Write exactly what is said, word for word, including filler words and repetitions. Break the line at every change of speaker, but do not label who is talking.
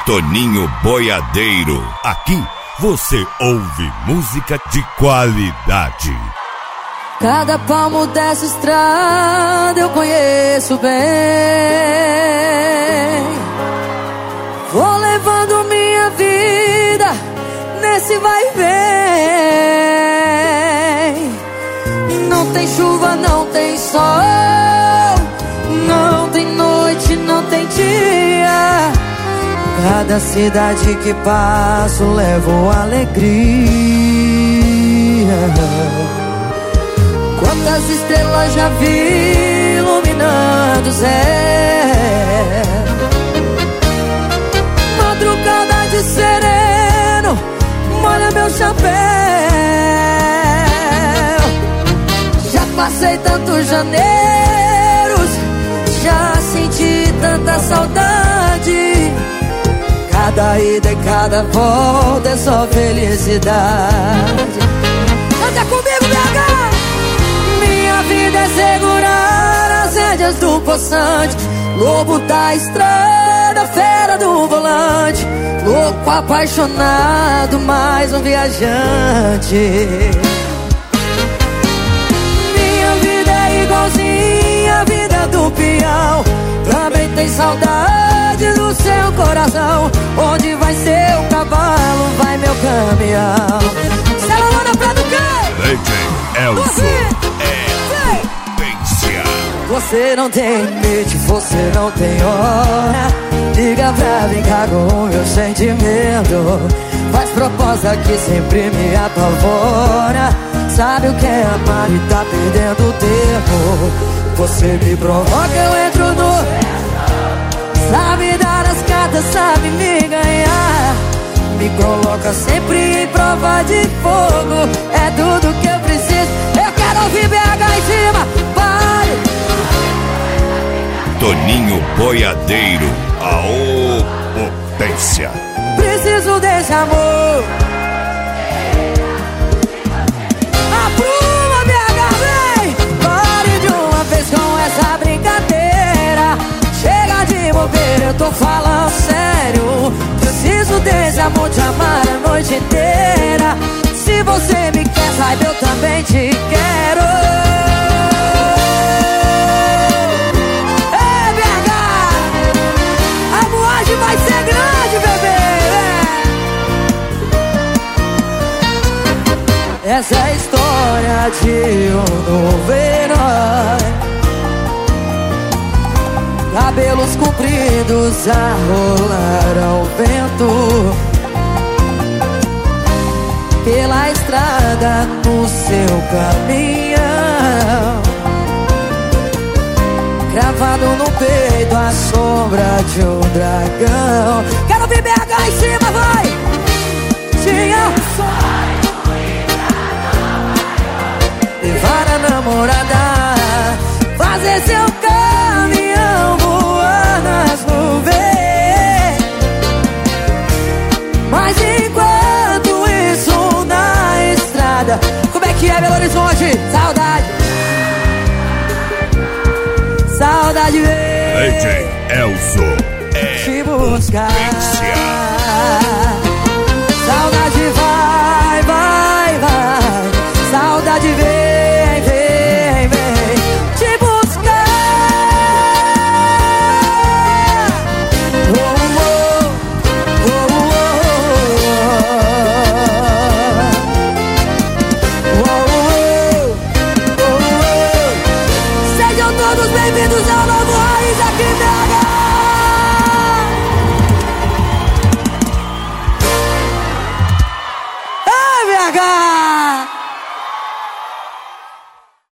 Toninho Boiadeiro. Aqui você ouve música de qualidade.
Cada palmo dessa estrada eu conheço bem. Vou levando minha vida nesse vai e vem. Não tem chuva, não tem sol, não tem noite, não tem dia. Cada cidade que passo levo alegria. Quantas estrelas já vi iluminando o céu. Madrugada de sereno molha meu chapéu. Já passei tantos janeiros, já senti tanta saudade. Cada ida e cada volta é só felicidade. Canta comigo, B H! Minha vida é segurar as rédeas do poçante, lobo da estrada, fera do volante, louco apaixonado, mais um viajante. Minha vida é igualzinha a vida do peão, também tem saudade do seu coração. Onde vai seu cavalo, vai meu caminhão. Celulona pra do quê?
D J Elson é potência.
Você não tem limite, você não tem hora. Liga pra brincar com o meu sentimento. Faz proposta que sempre me apavora. Sabe o que é amar e tá perdendo tempo. Você me provoca, eu entro no... Sabe dar as cartas, sabe me ganhar. Me coloca sempre em prova de fogo. É tudo que eu preciso. Eu quero ouvir B H em cima. Pare.
Toninho Boiadeiro, aô potência.
Preciso desse amor. Apruma, B H, vem. Pare de uma vez com essa brincadeira. Chega de bobeira, eu tô falando sério. Preciso desse amor, te amar a noite inteira. Se você me quer, saiba, eu também te quero. Ei, B H, a moagem vai ser grande, bebê. Essa é a história de um novo herói. Cabelos compridos a rolar ao vento, pela estrada no seu caminhão. Cravado no peito a sombra de um dragão. Quero ver B H em cima, vai! Tinha levar a namorada, fazer seu caminhão voar nas nuvens. Mas enquanto isso na estrada, como é que é, Belo Horizonte? Saudade, saudade vem
D J Elson é
te buscar.
potência.